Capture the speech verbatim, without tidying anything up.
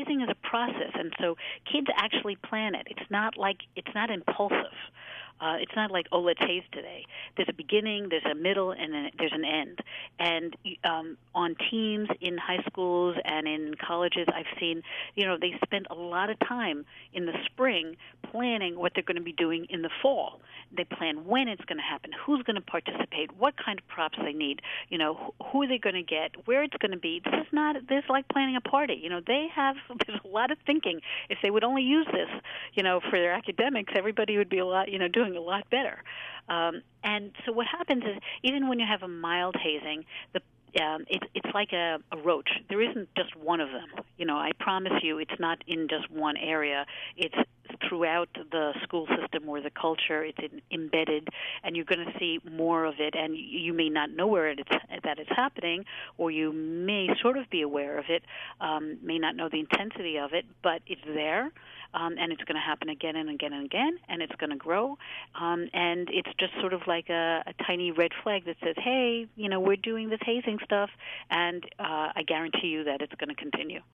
hazing is a process, and so kids actually plan it. It's not like it's not impulsive. Uh, it's not like, oh, let's haze today. There's a beginning, there's a middle, and then there's an end. And um, on teams in high schools and in colleges, I've seen, you know, they spend a lot of time in the spring planning what they're going to be doing in the fall. They plan when it's going to happen, who's going to participate, what kind of props they need, you know, who are they going to get, where it's going to be. This is not, this is like planning a party. You know, they have, there's a lot of thinking. If they would only use this, you know, for their academics, everybody would be a lot, you know, doing a lot better. Um, and so what happens is, even when you have a mild hazing, the um, it, it's like a, a roach. There isn't just one of them. You know, I promise you, it's not in just one area. It's throughout the school system or the culture. It's in, embedded, and you're going to see more of it. And you, you may not know where it's that it's happening, or you may sort of be aware of it, um, may not know the intensity of it, but it's there. Um, and it's going to happen again and again and again, and it's going to grow. Um, and it's just sort of like a, a tiny red flag that says, hey, you know, we're doing this hazing stuff, and uh, I guarantee you that it's going to continue.